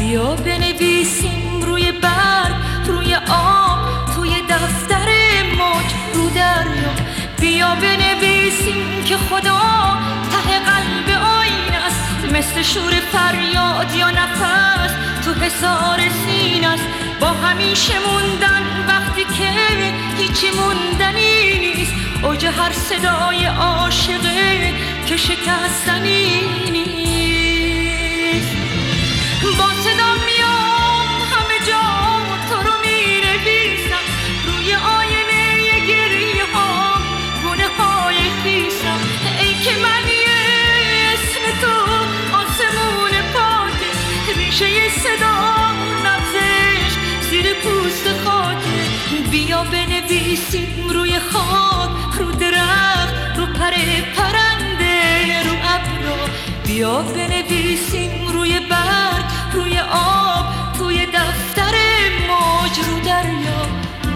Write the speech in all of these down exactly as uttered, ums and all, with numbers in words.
بیا بنویسیم روی برگ، روی آب، توی دفتر موج، رو دریا. بیا بنویسیم که خدا ته قلب آینه است، مثل شور فریاد یا نفس تو حصار سینه است. با همیشه موندن وقتی که هیچی موندنی نیست، اوج هر صدای عاشقه که شکستنی نیست. با صدا میام همه جا تو رو می نویسم، روی آینه گریه ها گونه های خیسم. ای که من یه اسم تو آسمون پاکه، ریشه صدا نبزش زیر پوست خاکه. بیا بنویسیم روی خاک، رو درخت، رو پر پرنده، رو ابر. بیا بنویسیم روی برگ، روی آب، توی دفتر موج، رو دریا.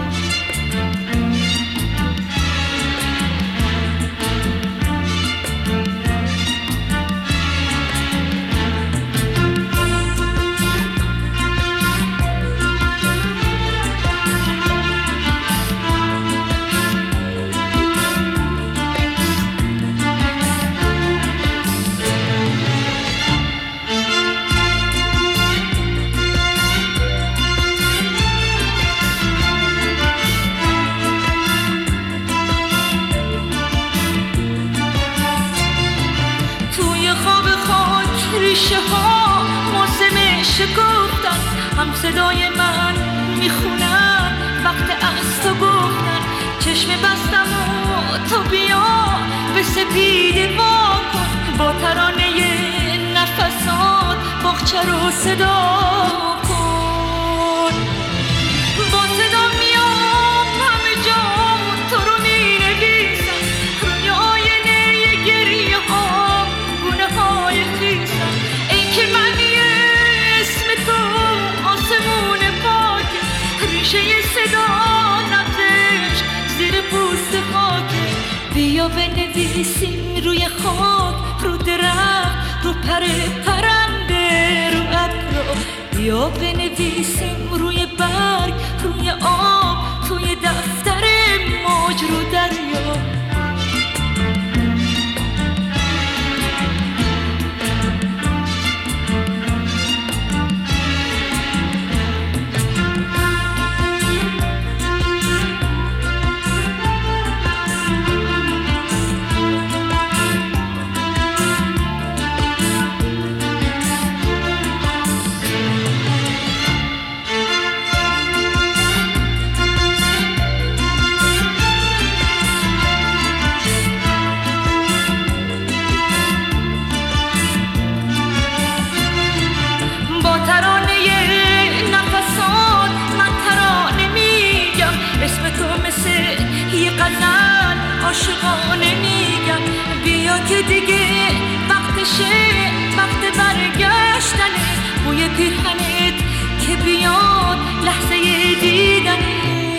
ریشه ها موسم شکفتن، هم صدای من میخونن وقت از تو گفتن. چشم بستم و تو بیا به سپیده وا کن، با ترانه نفسات باغچه رو صدا کن. با صدا میام همه جا تو رو می نویسم، روی آینه گریه ها گونه های خیسم. ای که من یه اسم تو آسمون پاکه، ریشه صدا نبزش زیر پوست خاکه. بیا بنویسیم روی خاک، رو درخت، رو پر پرنده، رو ابر. بیا بنویسیم روی برگ، روی آب، توی دفتر موج، رو دریا. عاشقانه میگم بیا که دیگه وقتشه، وقت برگشتنه. بوی پیرهنت که بیاد لحظه دیدنه.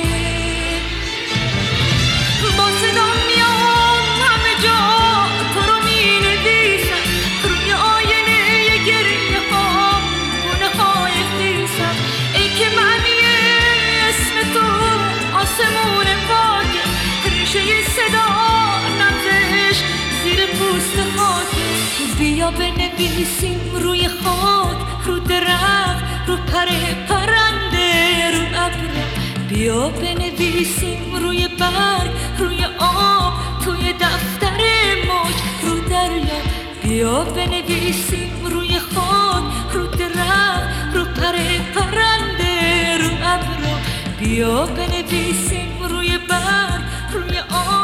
با صدا میام همه جا تو رو می نویسم، روی آینه گریه ها گونه های خیسم. ای که من یه اسم تو آسمون پاکه، ریشه صدا نبزش زیر پوست خاکه. بیا بنویسیم روی خاک، رو درخت، رو پر پرنده، رو ابر. بیا بنویسیم روی برگ، روی آب، توی دفتر موج، رو دریا. بیا بنویسیم روی خاک، رو درخت، رو پر پرنده، رو ابر. بیا بنویسیم روی برگ، روی آب.